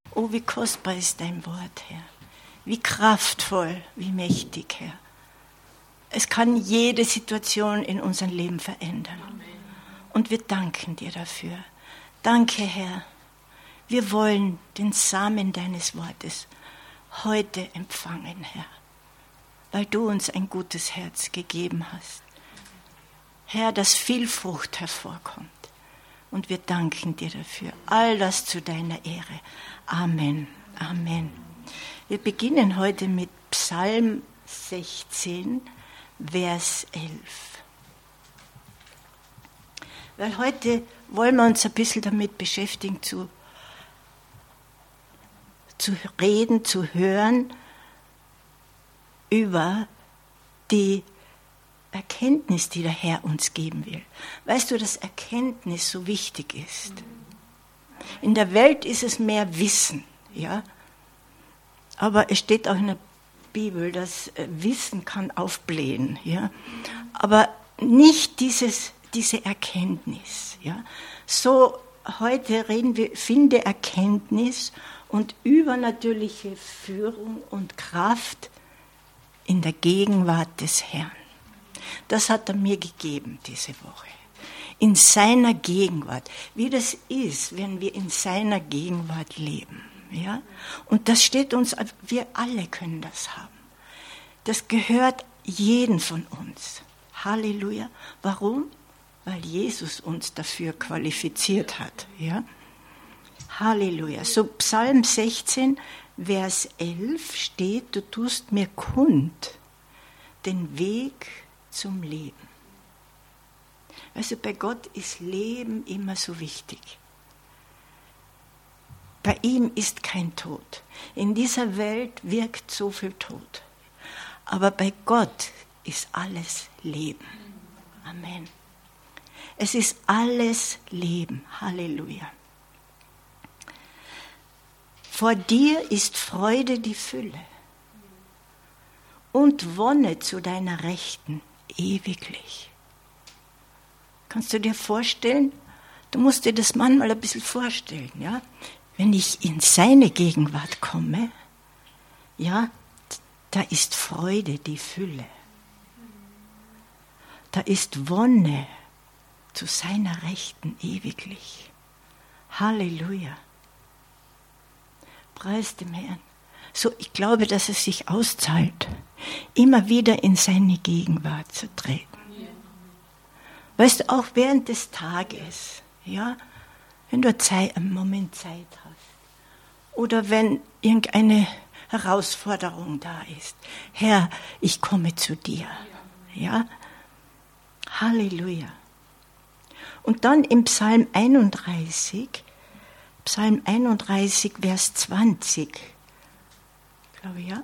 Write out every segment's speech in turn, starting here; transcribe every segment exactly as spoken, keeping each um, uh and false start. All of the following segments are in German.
Oh, wie kostbar ist dein Wort, Herr. Wie kraftvoll, wie mächtig, Herr. Es kann jede Situation in unserem Leben verändern. Und wir danken dir dafür. Danke, Herr. Wir wollen den Samen deines Wortes heute empfangen, Herr, weil du uns ein gutes Herz gegeben hast. Herr, dass viel Frucht hervorkommt. Und wir danken dir dafür. All das zu deiner Ehre. Amen. Amen. Wir beginnen heute mit Psalm sechzehn, Vers elf. Weil heute wollen wir uns ein bisschen damit beschäftigen, zu, zu reden, zu hören über die Erkenntnis, die der Herr uns geben will. Weißt du, dass Erkenntnis so wichtig ist? In der Welt ist es mehr Wissen, ja. Aber es steht auch in der Bibel, dass Wissen kann aufblähen, ja. Aber nicht dieses, diese Erkenntnis, ja. So, heute reden wir, finde Erkenntnis und übernatürliche Führung und Kraft in der Gegenwart des Herrn. Das hat er mir gegeben diese Woche. In seiner Gegenwart. Wie das ist, wenn wir in seiner Gegenwart leben. Ja? Und das steht uns, wir alle können das haben. Das gehört jedem von uns. Halleluja. Warum? Weil Jesus uns dafür qualifiziert hat. Ja? Halleluja. So Psalm sechzehn, Vers elf steht, du tust mir kund den Weg zum Leben. Also bei Gott ist Leben immer so wichtig. Bei ihm ist kein Tod. In dieser Welt wirkt so viel Tod. Aber bei Gott ist alles Leben. Amen. Es ist alles Leben. Halleluja. Vor dir ist Freude die Fülle und Wonne zu deiner Rechten ewiglich. Kannst du dir vorstellen? Du musst dir das manchmal ein bisschen vorstellen, ja? Wenn ich in seine Gegenwart komme, ja, da ist Freude die Fülle. Da ist Wonne zu seiner Rechten ewiglich. Halleluja. Preis dem Herrn. So, ich glaube, dass es sich auszahlt, immer wieder in seine Gegenwart zu treten. Weißt du, auch während des Tages, ja, wenn du Zeit, einen Moment Zeit hast oder wenn irgendeine Herausforderung da ist. Herr, ich komme zu dir. Ja, Halleluja. Und dann im Psalm einunddreißig, Psalm einunddreißig, Vers zwanzig, ich glaube ja,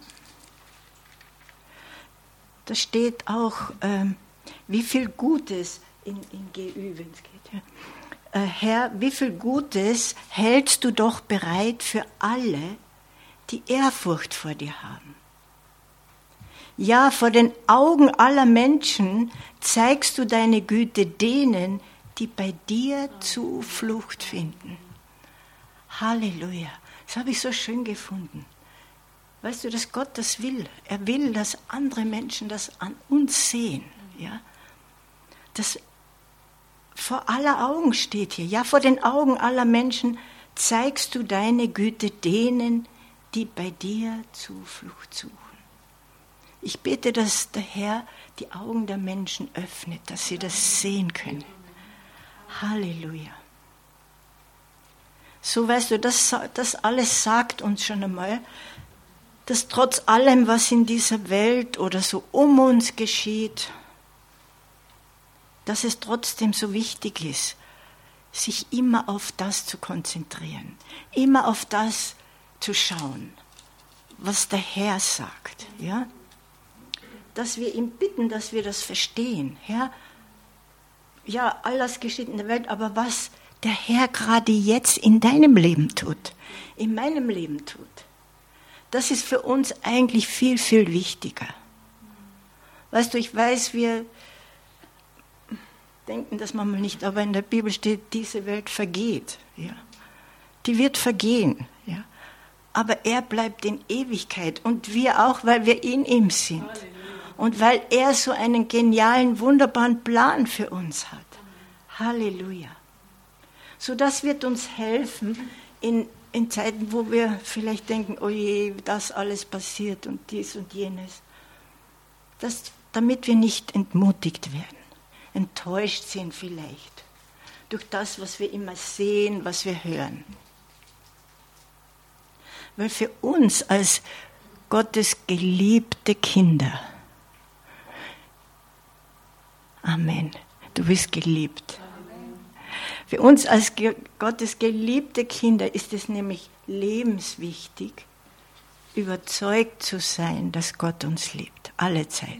da steht auch, ähm, wie viel Gutes in, in G Ü, wenn es geht, ja. Äh, Herr, wie viel Gutes hältst du doch bereit für alle, die Ehrfurcht vor dir haben. Ja, vor den Augen aller Menschen zeigst du deine Güte denen, die bei dir Zuflucht finden. Halleluja. Das habe ich so schön gefunden. Weißt du, dass Gott das will? Er will, dass andere Menschen das an uns sehen. Ja? Das vor aller Augen steht hier. Ja, vor den Augen aller Menschen zeigst du deine Güte denen, die bei dir Zuflucht suchen. Ich bete, dass der Herr die Augen der Menschen öffnet, dass sie das sehen können. Halleluja. So, weißt du, das, das alles sagt uns schon einmal, dass trotz allem, was in dieser Welt oder so um uns geschieht, dass es trotzdem so wichtig ist, sich immer auf das zu konzentrieren, immer auf das zu schauen, was der Herr sagt, ja? Dass wir ihn bitten, dass wir das verstehen, Herr. Ja, alles geschieht in der Welt, aber was der Herr gerade jetzt in deinem Leben tut, in meinem Leben tut, das ist für uns eigentlich viel, viel wichtiger. Weißt du, ich weiß, wir denken das manchmal nicht, aber in der Bibel steht, diese Welt vergeht. Ja. Die wird vergehen. Ja. aber er bleibt in Ewigkeit und wir auch, weil wir in ihm sind. Und weil er so einen genialen, wunderbaren Plan für uns hat. Halleluja. So, das wird uns helfen in, in Zeiten, wo wir vielleicht denken, oh je, das alles passiert und dies und jenes. Das, damit wir nicht entmutigt werden, enttäuscht sind vielleicht durch das, was wir immer sehen, was wir hören. Weil für uns als Gottes geliebte Kinder, Amen, du bist geliebt. Für uns als Gottes geliebte Kinder ist es nämlich lebenswichtig, überzeugt zu sein, dass Gott uns liebt, alle Zeit.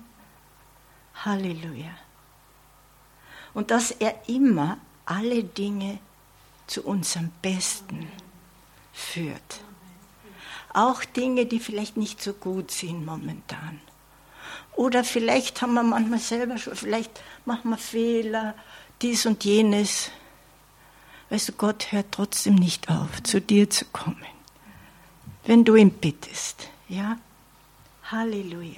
Halleluja. Und dass er immer alle Dinge zu unserem Besten führt. Auch Dinge, die vielleicht nicht so gut sind momentan. Oder vielleicht haben wir manchmal selber schon, vielleicht machen wir Fehler, dies und jenes. Weißt du, Gott hört trotzdem nicht auf, zu dir zu kommen. Wenn du ihn bittest, ja? Halleluja.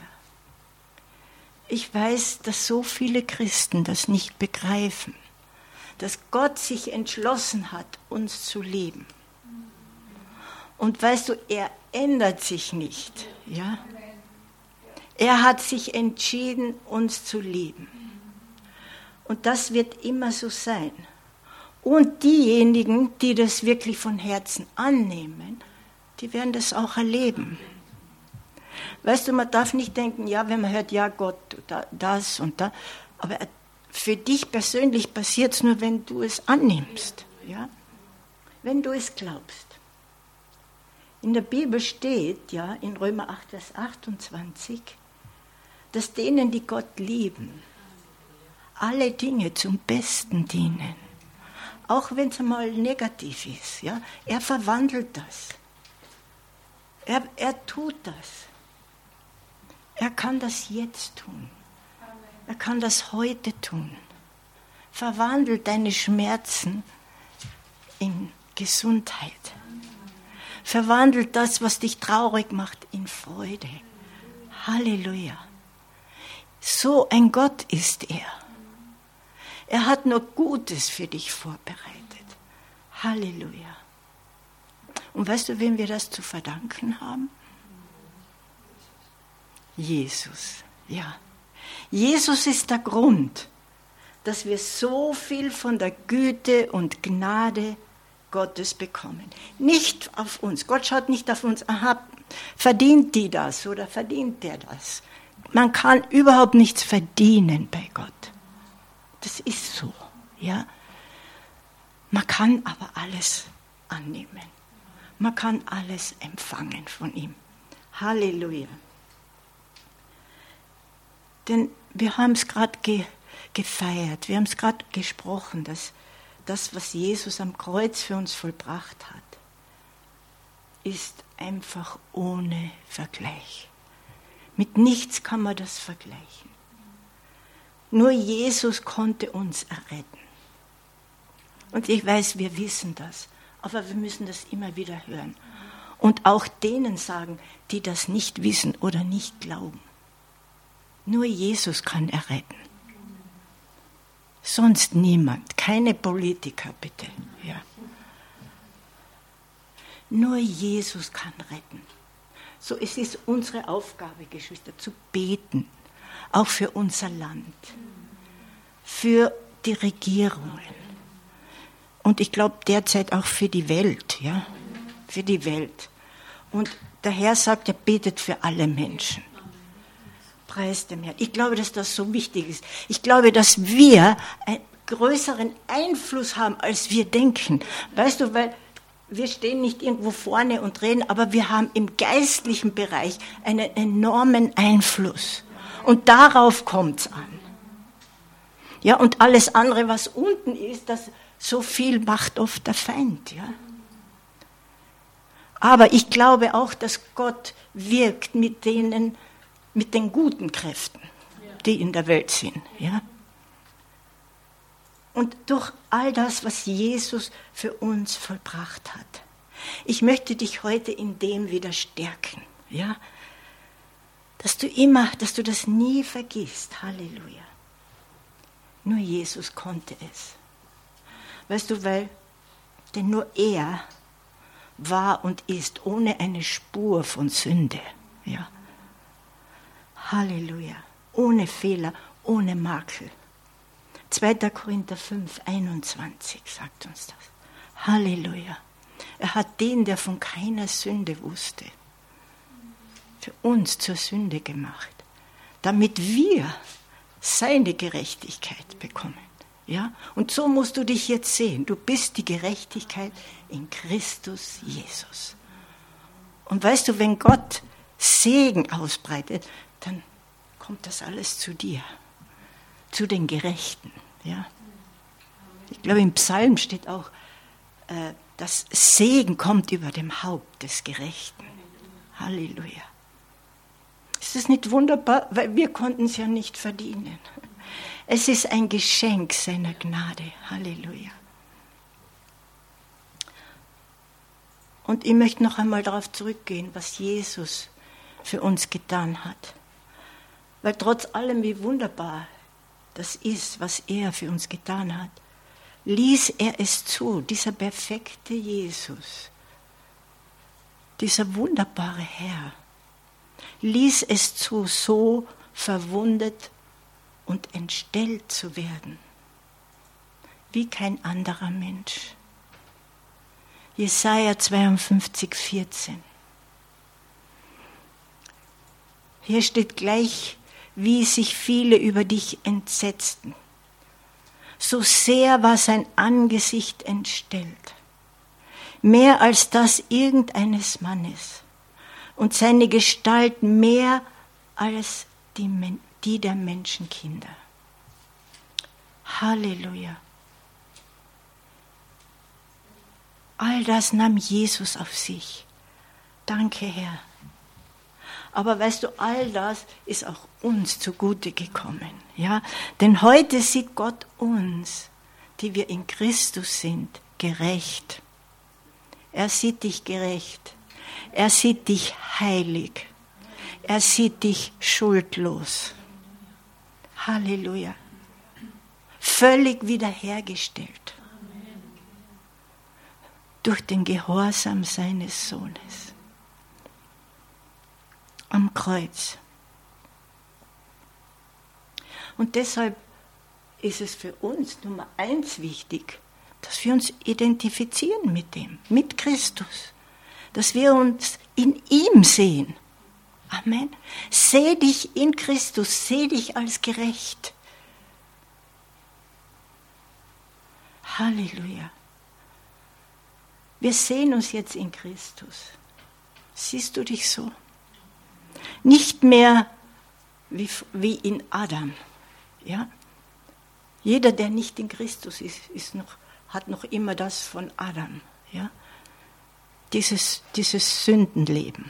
Ich weiß, dass so viele Christen das nicht begreifen, dass Gott sich entschlossen hat, uns zu lieben. Und weißt du, er ändert sich nicht, ja? Er hat sich entschieden, uns zu lieben. Und das wird immer so sein. Und diejenigen, die das wirklich von Herzen annehmen, die werden das auch erleben. Weißt du, man darf nicht denken, ja, wenn man hört, ja Gott, das und das, aber für dich persönlich passiert es nur, wenn du es annimmst, ja? Wenn du es glaubst. In der Bibel steht, ja, in Römer acht, Vers achtundzwanzig, dass denen, die Gott lieben, alle Dinge zum Besten dienen. Auch wenn es einmal negativ ist. Ja? Er verwandelt das. Er, er tut das. Er kann das jetzt tun. Er kann das heute tun. Verwandelt deine Schmerzen in Gesundheit. Verwandelt das, was dich traurig macht, in Freude. Halleluja. So ein Gott ist er. Er hat nur Gutes für dich vorbereitet. Halleluja. Und weißt du, wem wir das zu verdanken haben? Jesus. Ja. Jesus ist der Grund, dass wir so viel von der Güte und Gnade Gottes bekommen. Nicht auf uns. Gott schaut nicht auf uns, aha, verdient die das oder verdient der das. Man kann überhaupt nichts verdienen bei Gott. Das ist so, ja. Man kann aber alles annehmen. Man kann alles empfangen von ihm. Halleluja. Denn wir haben es gerade ge- gefeiert, wir haben es gerade gesprochen, dass das, was Jesus am Kreuz für uns vollbracht hat, ist einfach ohne Vergleich. Mit nichts kann man das vergleichen. Nur Jesus konnte uns erretten. Und ich weiß, wir wissen das, aber wir müssen das immer wieder hören. Und auch denen sagen, die das nicht wissen oder nicht glauben. Nur Jesus kann erretten. Sonst niemand, keine Politiker bitte. Ja. Nur Jesus kann retten. So, es ist unsere Aufgabe, Geschwister, zu beten, auch für unser Land, für die Regierungen und ich glaube derzeit auch für die Welt, ja, für die Welt. Und der Herr sagt, er betet für alle Menschen. Preis dem Herrn. Ich glaube, dass das so wichtig ist. Ich glaube, dass wir einen größeren Einfluss haben, als wir denken. Weißt du, weil wir stehen nicht irgendwo vorne und reden, aber wir haben im geistlichen Bereich einen enormen Einfluss. Und darauf kommt es an. Ja, und alles andere, was unten ist, das so viel macht oft der Feind. Ja. Aber ich glaube auch, dass Gott wirkt mit denen, mit den guten Kräften, die in der Welt sind. Ja. Und durch all das, was Jesus für uns vollbracht hat. Ich möchte dich heute in dem wieder stärken, ja? Dass du immer, dass du das nie vergisst. Halleluja. Nur Jesus konnte es. Weißt du, weil, denn nur er war und ist ohne eine Spur von Sünde. Ja. Halleluja. Ohne Fehler, ohne Makel. zweiter Korinther fünf, einundzwanzig sagt uns das. Halleluja. Er hat den, der von keiner Sünde wusste, für uns zur Sünde gemacht, damit wir seine Gerechtigkeit bekommen. Ja? Und so musst du dich jetzt sehen. Du bist die Gerechtigkeit in Christus Jesus. Und weißt du, wenn Gott Segen ausbreitet, dann kommt das alles zu dir, zu den Gerechten. Ja? Ich glaube, im Psalm steht auch, äh, dass Segen kommt über dem Haupt des Gerechten. Halleluja. Ist das nicht wunderbar? Weil wir konnten es ja nicht verdienen. Es ist ein Geschenk seiner Gnade. Halleluja. Und ich möchte noch einmal darauf zurückgehen, was Jesus für uns getan hat. Weil trotz allem, wie wunderbar das ist, was er für uns getan hat, ließ er es zu, dieser perfekte Jesus, dieser wunderbare Herr, ließ es zu, so verwundet und entstellt zu werden, wie kein anderer Mensch. Jesaja zweiundfünfzig, vierzehn. Hier steht gleich, wie sich viele über dich entsetzten. So sehr war sein Angesicht entstellt, mehr als das irgendeines Mannes, und seine Gestalt mehr als die, die der Menschenkinder. Halleluja. All das nahm Jesus auf sich. Danke, Herr. Aber weißt du, all das ist auch uns zugute gekommen. Ja? Denn heute sieht Gott uns, die wir in Christus sind, gerecht. Er sieht dich gerecht. Er sieht dich heilig. Er sieht dich schuldlos. Halleluja. Völlig wiederhergestellt. Durch den Gehorsam seines Sohnes. Am Kreuz. Und deshalb ist es für uns Nummer eins wichtig, dass wir uns identifizieren mit dem, mit Christus. Dass wir uns in ihm sehen. Amen. Seh dich in Christus, seh dich als gerecht. Halleluja. Wir sehen uns jetzt in Christus. Siehst du dich so? Nicht mehr wie, wie in Adam. Ja? Jeder, der nicht in Christus ist, ist noch, hat noch immer das von Adam. Ja? Dieses, dieses Sündenleben.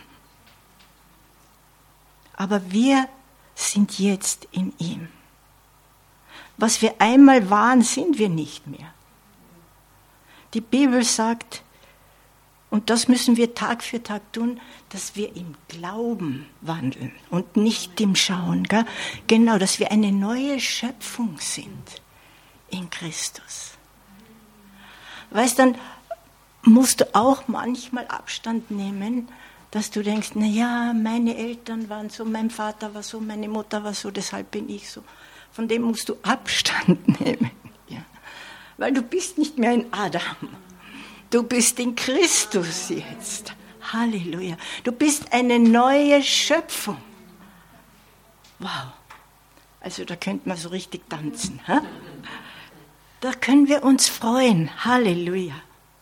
Aber wir sind jetzt in ihm. Was wir einmal waren, sind wir nicht mehr. Die Bibel sagt, und das müssen wir Tag für Tag tun, dass wir im Glauben wandeln und nicht im Schauen. Gell? Genau, dass wir eine neue Schöpfung sind in Christus. Weißt du, dann musst du auch manchmal Abstand nehmen, dass du denkst, na ja, meine Eltern waren so, mein Vater war so, meine Mutter war so, deshalb bin ich so. Von dem musst du Abstand nehmen. Ja. Weil du bist nicht mehr in Adam. Du bist in Christus jetzt. Halleluja. Du bist eine neue Schöpfung. Wow. Also da könnte man so richtig tanzen. Ha? Da können wir uns freuen. Halleluja.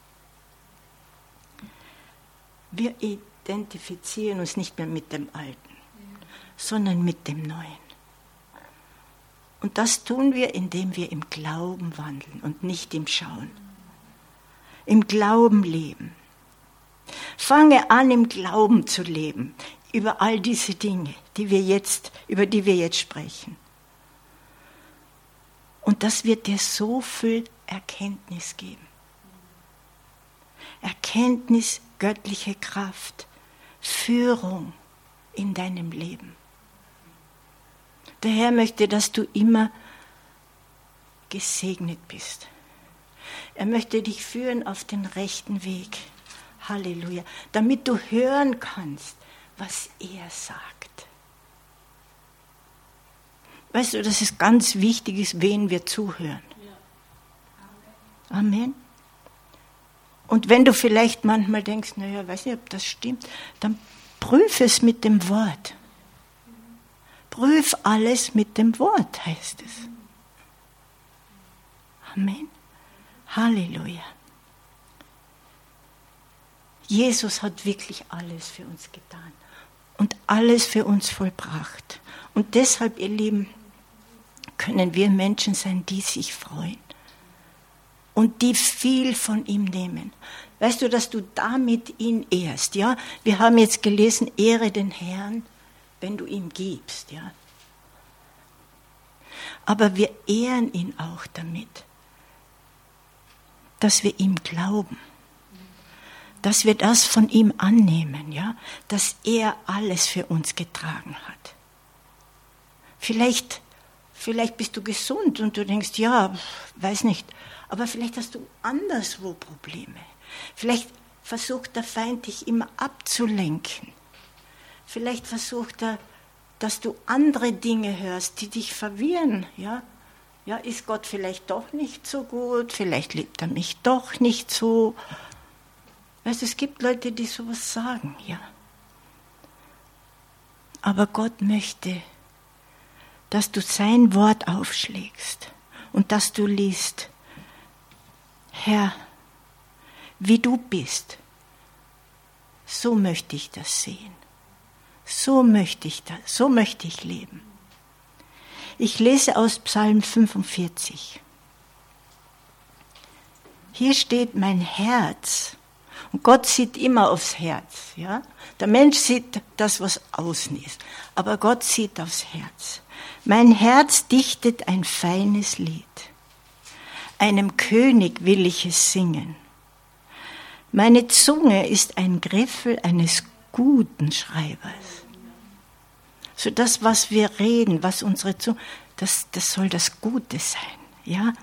Wir identifizieren uns nicht mehr mit dem Alten, sondern mit dem Neuen. Und das tun wir, indem wir im Glauben wandeln und nicht im Schauen. Im Glauben leben. Fange an, im Glauben zu leben, über all diese Dinge, die wir jetzt, über die wir jetzt sprechen. Und das wird dir so viel Erkenntnis geben. Erkenntnis, göttliche Kraft, Führung in deinem Leben. Der Herr möchte, dass du immer gesegnet bist. Er möchte dich führen auf den rechten Weg. Halleluja. Damit du hören kannst, was er sagt. Weißt du, dass es ganz wichtig ist, wen wir zuhören. Amen. Und wenn du vielleicht manchmal denkst, naja, weiß nicht, ob das stimmt, dann prüf es mit dem Wort. Prüf alles mit dem Wort, heißt es. Amen. Halleluja. Jesus hat wirklich alles für uns getan und alles für uns vollbracht. Und deshalb, ihr Lieben, können wir Menschen sein, die sich freuen und die viel von ihm nehmen. Weißt du, dass du damit ihn ehrst, ja? Wir haben jetzt gelesen, ehre den Herrn, wenn du ihm gibst, ja? Aber wir ehren ihn auch damit, dass wir ihm glauben, dass wir das von ihm annehmen, ja? Dass er alles für uns getragen hat. Vielleicht, vielleicht bist du gesund und du denkst, ja, weiß nicht, aber vielleicht hast du anderswo Probleme. Vielleicht versucht der Feind dich immer abzulenken. Vielleicht versucht er, dass du andere Dinge hörst, die dich verwirren. Ja, ja, ist Gott vielleicht doch nicht so gut, vielleicht liebt er mich doch nicht so. Weißt du, es gibt Leute, die sowas sagen, ja. Aber Gott möchte, dass du sein Wort aufschlägst und dass du liest, Herr, wie du bist, so möchte ich das sehen. So möchte ich das, so möchte ich leben. Ich lese aus Psalm fünfundvierzig. Hier steht mein Herz. Und Gott sieht immer aufs Herz. Ja? Der Mensch sieht das, was außen ist. Aber Gott sieht aufs Herz. Mein Herz dichtet ein feines Lied. Einem König will ich es singen. Meine Zunge ist ein Griffel eines guten Schreibers. So das, was wir reden, was unsere Zunge, das, das soll das Gute sein. Ja?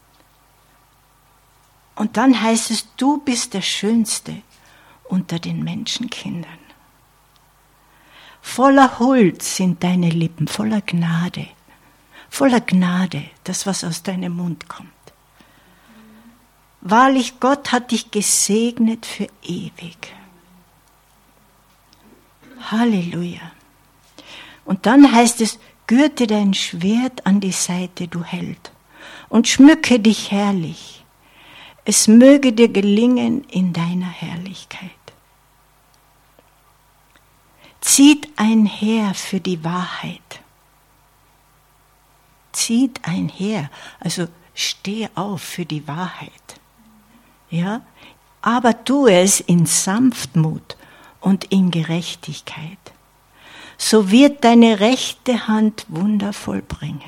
Und dann heißt es, du bist der Schönste unter den Menschenkindern. Voller Huld sind deine Lippen, voller Gnade. Voller Gnade, das, was aus deinem Mund kommt. Wahrlich, Gott hat dich gesegnet für ewig. Halleluja. Und dann heißt es, gürte dein Schwert an die Seite, du Held, und schmücke dich herrlich. Es möge dir gelingen in deiner Herrlichkeit. Zieht einher für die Wahrheit. Zieht einher, also steh auf für die Wahrheit. Ja, aber tu es in Sanftmut und in Gerechtigkeit. So wird deine rechte Hand Wunder vollbringen.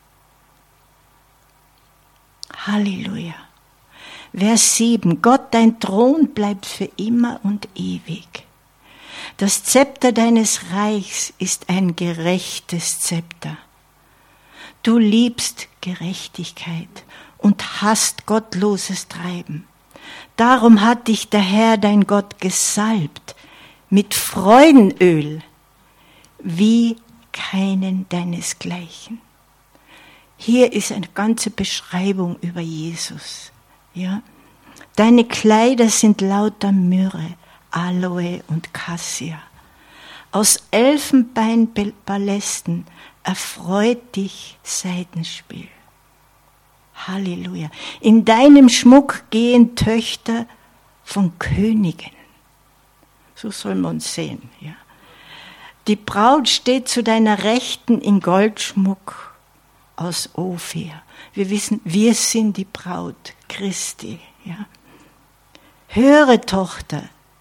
Halleluja. Vers sieben. Gott, dein Thron bleibt für immer und ewig. Das Zepter deines Reichs ist ein gerechtes Zepter. Du liebst Gerechtigkeit und hasst gottloses Treiben. Darum hat dich der Herr, dein Gott, gesalbt mit Freudenöl, wie keinen deinesgleichen. Hier ist eine ganze Beschreibung über Jesus. Ja? Deine Kleider sind lauter Myrrhe, Aloe und Cassia. Aus Elfenbeinpalästen erfreut dich Saitenspiel. Halleluja. In deinem Schmuck gehen Töchter von Königen. So soll man uns sehen. Ja. Die Braut steht zu deiner Rechten in Goldschmuck aus Ophir. Wir wissen, wir sind die Braut Christi. Ja. Höre, Tochter,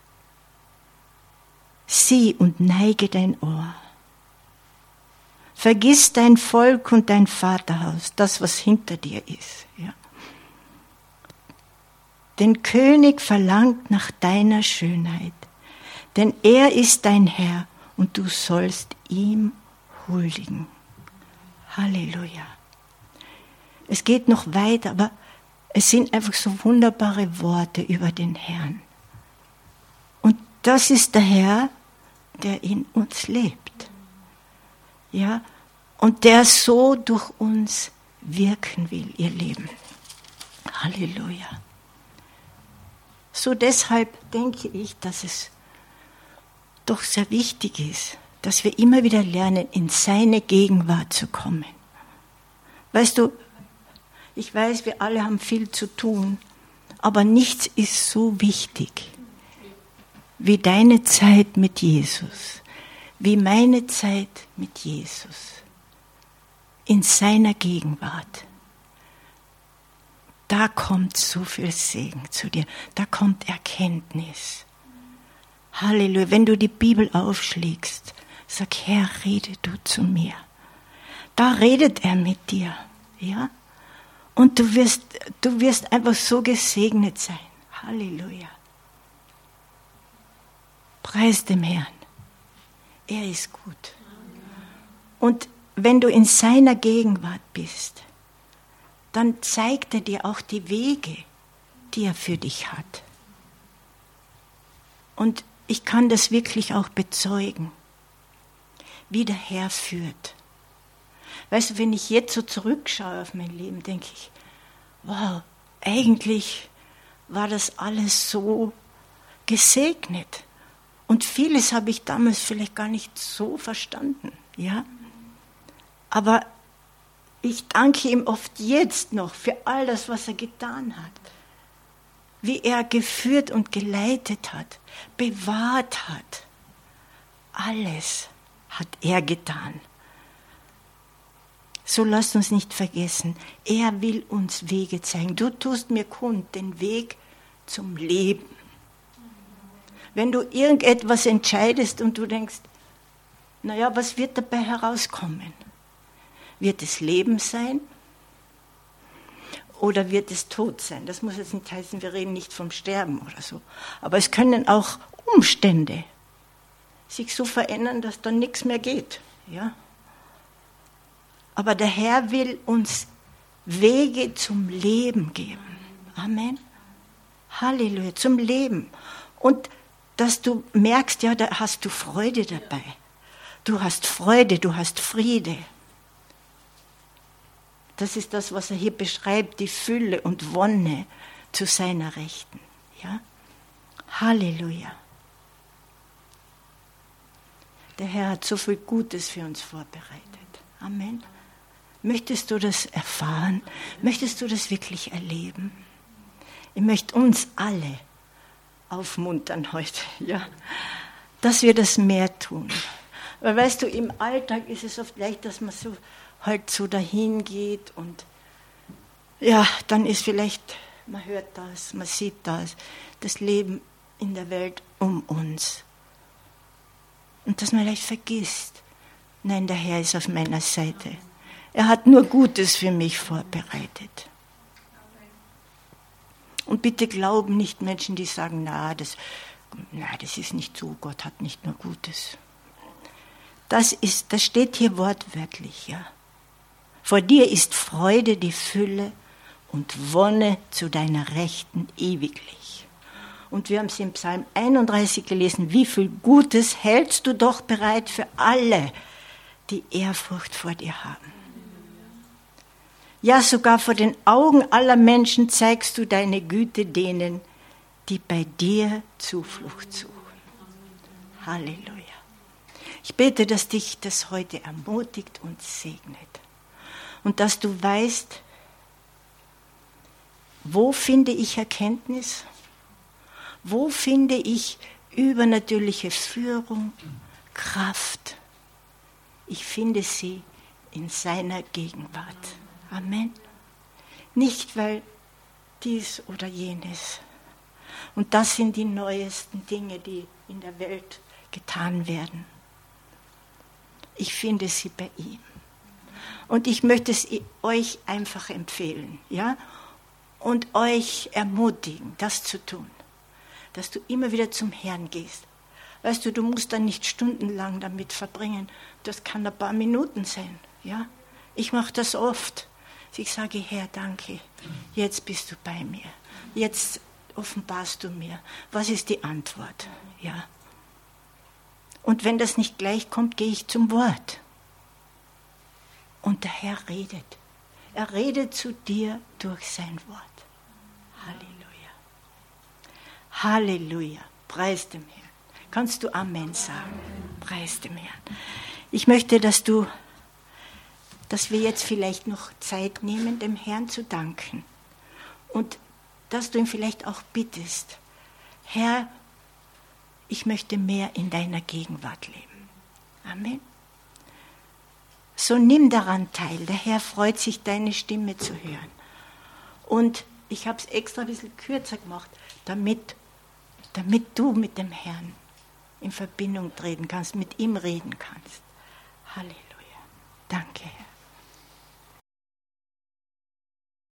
sieh und neige dein Ohr. Vergiss dein Volk und dein Vaterhaus, das, was hinter dir ist. Ja. Den König verlangt nach deiner Schönheit, denn er ist dein Herr und du sollst ihm huldigen. Halleluja. Es geht noch weiter, aber es sind einfach so wunderbare Worte über den Herrn. Und das ist der Herr, der in uns lebt. Ja, und der so durch uns wirken will, ihr Leben. Halleluja. So deshalb denke ich, dass es doch sehr wichtig ist, dass wir immer wieder lernen, in seine Gegenwart zu kommen. Weißt du, ich weiß, wir alle haben viel zu tun, aber nichts ist so wichtig wie deine Zeit mit Jesus, wie meine Zeit mit Jesus, in seiner Gegenwart. Da kommt so viel Segen zu dir, da kommt Erkenntnis. Halleluja, wenn du die Bibel aufschlägst, sag, Herr, rede du zu mir. Da redet er mit dir, ja? Und du wirst, du wirst einfach so gesegnet sein. Halleluja. Preis dem Herrn. Er ist gut. Und wenn du in seiner Gegenwart bist, dann zeigt er dir auch die Wege, die er für dich hat. Und ich kann das wirklich auch bezeugen, wie der Herr führt. Weißt du, wenn ich jetzt so zurückschaue auf mein Leben, denke ich, wow, eigentlich war das alles so gesegnet. Und vieles habe ich damals vielleicht gar nicht so verstanden, ja. Aber ich danke ihm oft jetzt noch für all das, was er getan hat. Wie er geführt und geleitet hat, bewahrt hat. Alles hat er getan. So lasst uns nicht vergessen, er will uns Wege zeigen. Du tust mir kund den Weg zum Leben. Wenn du irgendetwas entscheidest und du denkst, naja, was wird dabei herauskommen? Wird es Leben sein? Oder wird es Tod sein? Das muss jetzt nicht heißen, wir reden nicht vom Sterben oder so. Aber es können auch Umstände sich so verändern, dass dann nichts mehr geht. Ja? Aber der Herr will uns Wege zum Leben geben. Amen. Halleluja, zum Leben. Und dass du merkst, ja, da hast du Freude dabei. Du hast Freude, du hast Friede. Das ist das, was er hier beschreibt, die Fülle und Wonne zu seiner Rechten. Ja? Halleluja. Der Herr hat so viel Gutes für uns vorbereitet. Amen. Möchtest du das erfahren? Möchtest du das wirklich erleben? Ich möchte uns alle aufmuntern heute, ja, dass wir das mehr tun. Weil weißt du, im Alltag ist es oft leicht, dass man so halt so dahin geht und ja, dann ist vielleicht, man hört das, man sieht das, das Leben in der Welt um uns. Und dass man vielleicht vergisst, nein, der Herr ist auf meiner Seite. Er hat nur Gutes für mich vorbereitet. Und bitte glauben nicht Menschen, die sagen, na, das, na, das ist nicht so, Gott hat nicht nur Gutes. Das ist, das steht hier wortwörtlich, ja. Vor dir ist Freude die Fülle und Wonne zu deiner Rechten ewiglich. Und wir haben es im Psalm einunddreißig gelesen, wie viel Gutes hältst du doch bereit für alle, die Ehrfurcht vor dir haben. Ja, sogar vor den Augen aller Menschen zeigst du deine Güte denen, die bei dir Zuflucht suchen. Halleluja. Ich bete, dass dich das heute ermutigt und segnet. Und dass du weißt, wo finde ich Erkenntnis? Wo finde ich übernatürliche Führung, Kraft? Ich finde sie in seiner Gegenwart. Amen. Nicht, weil dies oder jenes. Und das sind die neuesten Dinge, die in der Welt getan werden. Ich finde sie bei ihm. Und ich möchte es euch einfach empfehlen. Ja? und euch ermutigen, das zu tun, dass du immer wieder zum Herrn gehst. Weißt du, du musst dann nicht stundenlang damit verbringen, das kann ein paar Minuten sein. Ja? Ich mache das oft. Ich sage, Herr, danke, jetzt bist du bei mir. Jetzt offenbarst du mir, was ist die Antwort. Ja? Und wenn das nicht gleich kommt, gehe ich zum Wort. Und der Herr redet. Er redet zu dir durch sein Wort. Halleluja. Halleluja. Preis dem Herrn. Kannst du Amen sagen? Preis dem Herrn. Ich möchte, dass du, dass wir jetzt vielleicht noch Zeit nehmen, dem Herrn zu danken. Und dass du ihn vielleicht auch bittest, Herr, ich möchte mehr in deiner Gegenwart leben. Amen. So nimm daran teil. Der Herr freut sich, deine Stimme zu hören. Und ich habe es extra ein bisschen kürzer gemacht, damit, damit du mit dem Herrn in Verbindung treten kannst, mit ihm reden kannst. Halleluja.